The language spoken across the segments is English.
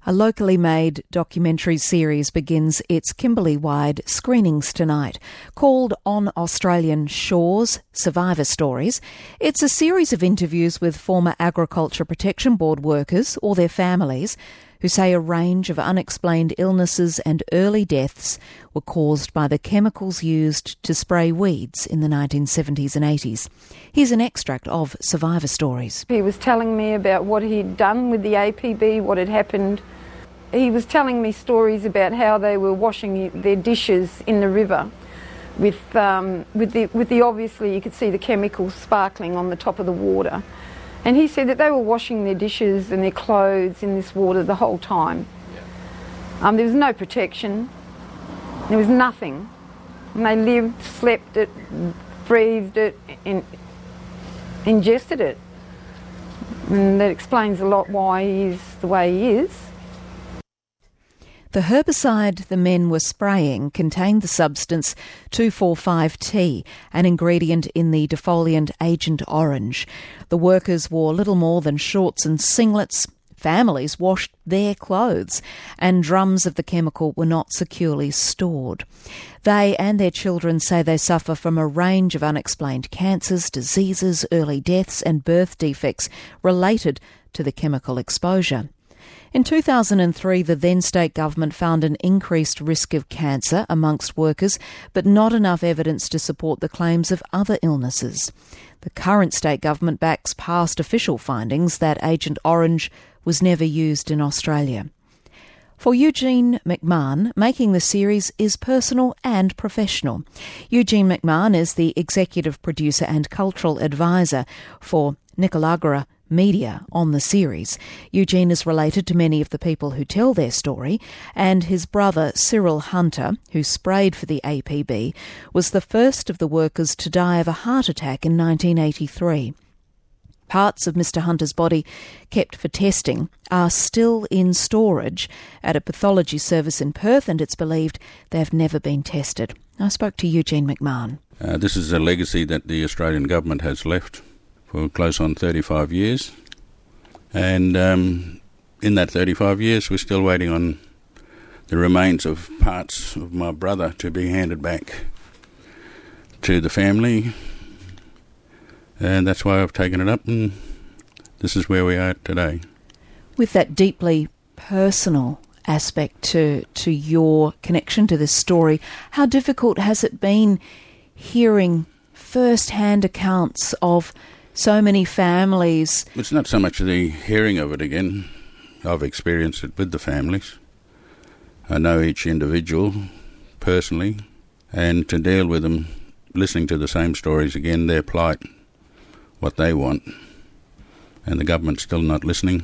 A locally made documentary series begins its Kimberley-wide screenings tonight. Called On Australian Shores, Survivor Stories, it's a series of interviews with former Agriculture Protection Board workers or their families who say a range of unexplained illnesses and early deaths were caused by the chemicals used to spray weeds in the 1970s and 80s. Here's an extract of Survivor Stories. He was telling me about what he'd done with the APB, what had happened. He was telling me stories about how they were washing their dishes in the river with the obviously you could see the chemicals sparkling on the top of the water. And he said that they were washing their dishes and their clothes in this water the whole time. There was no protection. There was nothing. And they lived, slept it, breathed it, ingested it. And that explains a lot why he is the way he is. The herbicide the men were spraying contained the substance 2,4,5-T, an ingredient in the defoliant Agent Orange. The workers wore little more than shorts and singlets. Families washed their clothes, and drums of the chemical were not securely stored. They and their children say they suffer from a range of unexplained cancers, diseases, early deaths and birth defects related to the chemical exposure. In 2003, the then state government found an increased risk of cancer amongst workers, but not enough evidence to support the claims of other illnesses. The current state government backs past official findings that Agent Orange was never used in Australia. For Eugene McMahon, making the series is personal and professional. Eugene McMahon is the executive producer and cultural advisor for Nicaragua Media on the series. Eugene is related to many of the people who tell their story, and his brother Cyril Hunter, who sprayed for the APB, was the first of the workers to die of a heart attack in 1983. Parts of Mr. Hunter's body, kept for testing, are still in storage at a pathology service in Perth, and it's believed they have never been tested. I spoke to Eugene McMahon. This is a legacy that the Australian government has left for close on 35 years. And in that 35 years, we're still waiting on the remains of parts of my brother to be handed back to the family. And that's why I've taken it up, and this is where we are today. With that deeply personal aspect to your connection to this story, how difficult has it been hearing first-hand accounts of so many families? It's not so much the hearing of it again. I've experienced it with the families. I know each individual personally, and to deal with them, listening to the same stories again, their plight, what they want, and the government's still not listening.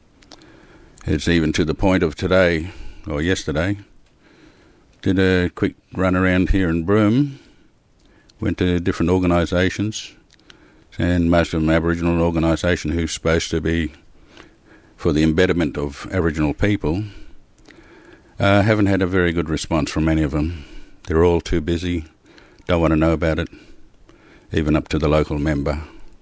It's even to the point of today, or yesterday, did a quick run around here in Broome, went to different organisations, and most of them Aboriginal organisation who's supposed to be for the embedment of Aboriginal people, haven't had a very good response from many of them. They're all too busy, don't want to know about it, even up to the local member.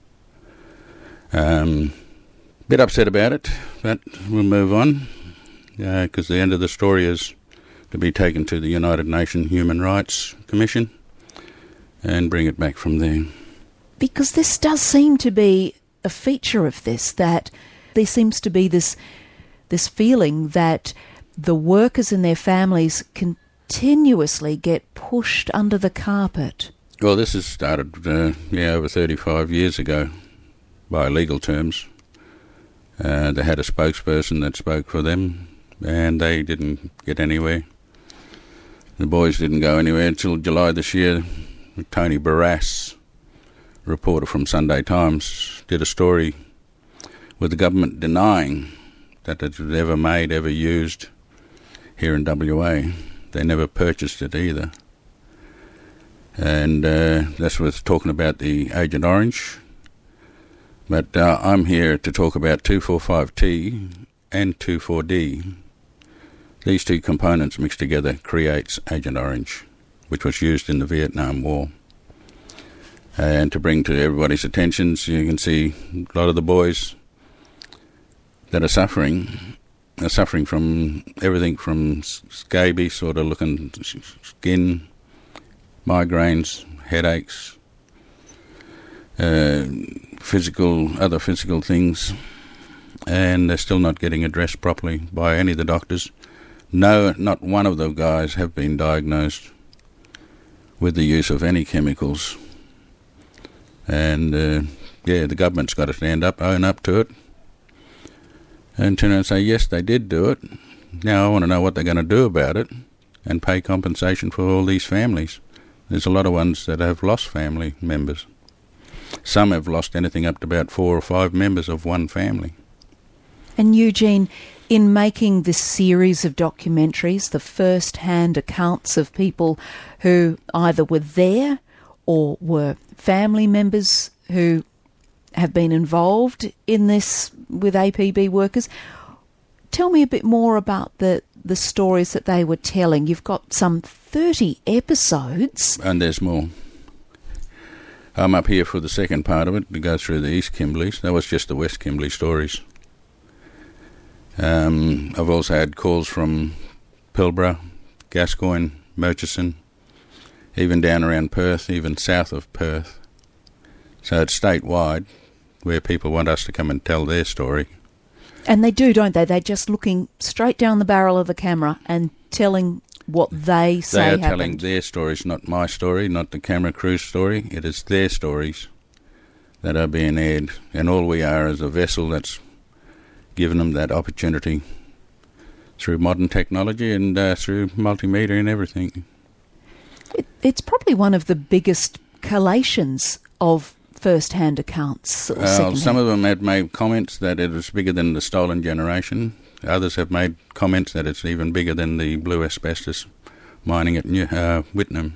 Bit upset about it, but we'll move on, because the end of the story is to be taken to the United Nations Human Rights Commission and bring it back from there. Because this does seem to be a feature of this, that there seems to be this feeling that the workers and their families continuously get pushed under the carpet. Well, this has started over 35 years ago by legal terms. They had a spokesperson that spoke for them, and they didn't get anywhere. The boys didn't go anywhere until July this year. Tony Barras, reporter from Sunday Times, did a story with the government denying that it was ever used here in WA. They never purchased it either. And that's worth talking about the Agent Orange. But I'm here to talk about 2,4,5-T and 2,4-D. These two components mixed together creates Agent Orange, which was used in the Vietnam War. And to bring to everybody's attention, so you can see a lot of the boys that are suffering suffering from everything from scabies, sort of looking skin, migraines, headaches, other physical things, and they're still not getting addressed properly by any of the doctors. No, not one of the guys have been diagnosed with the use of any chemicals. And, the government's got to stand up, own up to it, and turn around and say, yes, they did do it. Now I want to know what they're going to do about it and pay compensation for all these families. There's a lot of ones that have lost family members. Some have lost anything up to about 4 or 5 members of one family. And Eugene, in making this series of documentaries, the first-hand accounts of people who either were there or were family members who have been involved in this with APB workers, tell me a bit more about the stories that they were telling. You've got some 30 episodes. And there's more. I'm up here for the second part of it, to go through the East Kimberleys. That was just the West Kimberley stories. I've also had calls from Pilbara, Gascoyne, Murchison, even down around Perth, even south of Perth. So it's statewide, where people want us to come and tell their story. And they do, don't they? They're just looking straight down the barrel of the camera and telling what they say happened. They are telling their stories, not my story, not the camera crew's story. It is their stories that are being aired, and all we are is a vessel that's given them that opportunity through modern technology and through multimedia and everything. It's probably one of the biggest collations of first-hand accounts. Some of them had made comments that it was bigger than the Stolen Generation. Others have made comments that it's even bigger than the blue asbestos mining at Whitnam.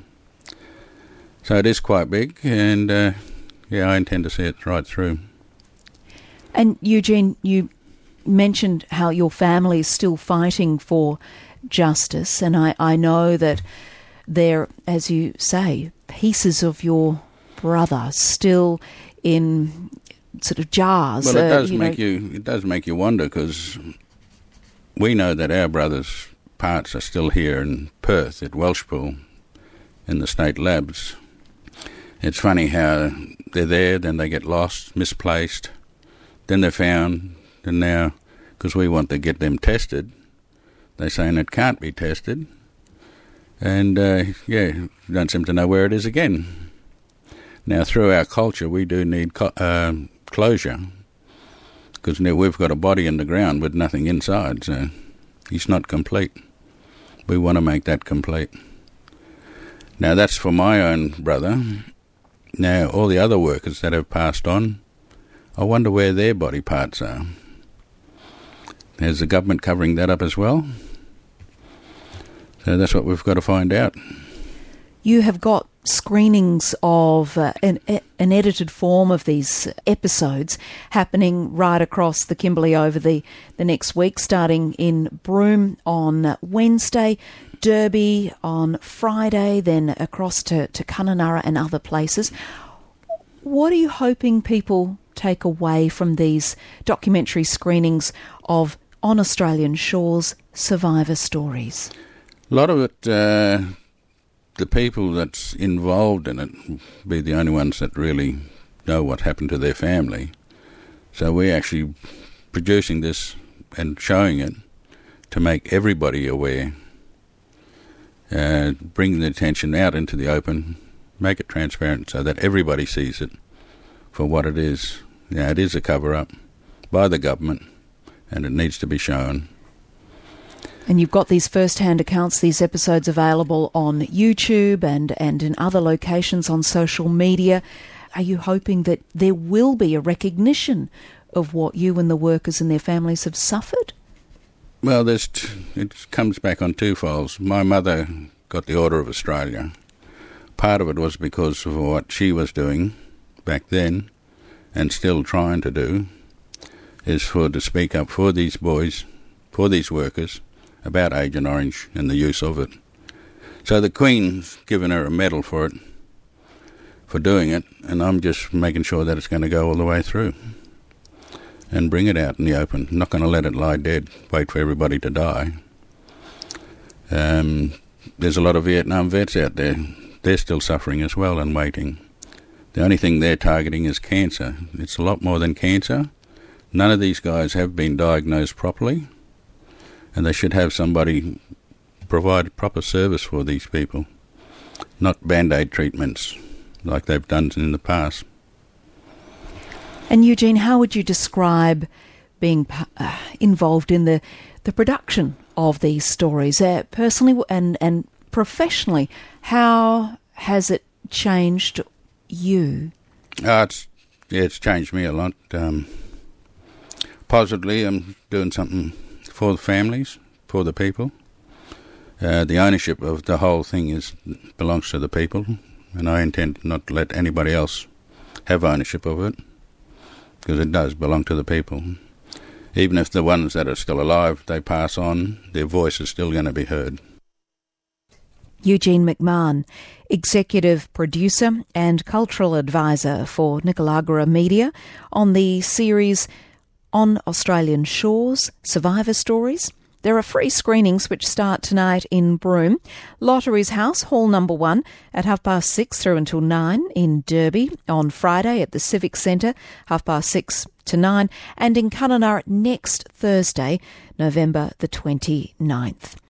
So it is quite big, and I intend to see it right through. And Eugene, you mentioned how your family is still fighting for justice, and I know that there, as you say, pieces of your brother still in sort of jars. Well, it does make you wonder, because we know that our brother's parts are still here in Perth at Welshpool in the state labs. It's funny how they're there, then they get lost, misplaced, then they're found, and now, because we want to get them tested, they're saying it can't be tested, and don't seem to know where it is again. Now, through our culture, we do need closure, because now we've got a body in the ground with nothing inside, so he's not complete. We want to make that complete. Now, that's for my own brother. Now, all the other workers that have passed on, I wonder where their body parts are. Is the government covering that up as well? So that's what we've got to find out. You have got screenings of an edited form of these episodes happening right across the Kimberley over the next week, starting in Broome on Wednesday, Derby on Friday, then across to Kununurra and other places. What are you hoping people take away from these documentary screenings of On Australian Shores survivor stories? A lot of it, the people that's involved in it be the only ones that really know what happened to their family. So we're actually producing this and showing it to make everybody aware, bring the attention out into the open, make it transparent so that everybody sees it for what it is. Now, it is a cover-up by the government, and it needs to be shown. And you've got these first-hand accounts, these episodes available on YouTube and in other locations on social media. Are you hoping that there will be a recognition of what you and the workers and their families have suffered? Well, it comes back on two folds. My mother got the Order of Australia. Part of it was because of what she was doing back then, and still trying to do, is to speak up for these boys, for these workers, about Agent Orange and the use of it. So the Queen's given her a medal for it, for doing it, and I'm just making sure that it's going to go all the way through. and bring it out in the open. Not going to let it lie dead, wait for everybody to die. There's a lot of Vietnam vets out there. They're still suffering as well and waiting. The only thing they're targeting is cancer. It's a lot more than cancer. None of these guys have been diagnosed properly, and they should have somebody provide proper service for these people, not Band-Aid treatments like they've done in the past. And Eugene, how would you describe being involved in the production of these stories, personally and professionally? How has it changed you? It's changed me a lot. Positively, I'm doing something for the families, for the people. The ownership of the whole thing belongs to the people, and I intend not to let anybody else have ownership of it, because it does belong to the people. Even if the ones that are still alive, they pass on, their voice is still going to be heard. Eugene McMahon, Executive Producer and Cultural Advisor for Nicaragua Media, on the series On Australian Shores, Survivor Stories. There are free screenings which start tonight in Broome, Lotteries House, Hall number 1, at 6:30 through until 9, in Derby on Friday at the Civic Centre, 6:30 to 9, and in Kununurra next Thursday, November the 29th.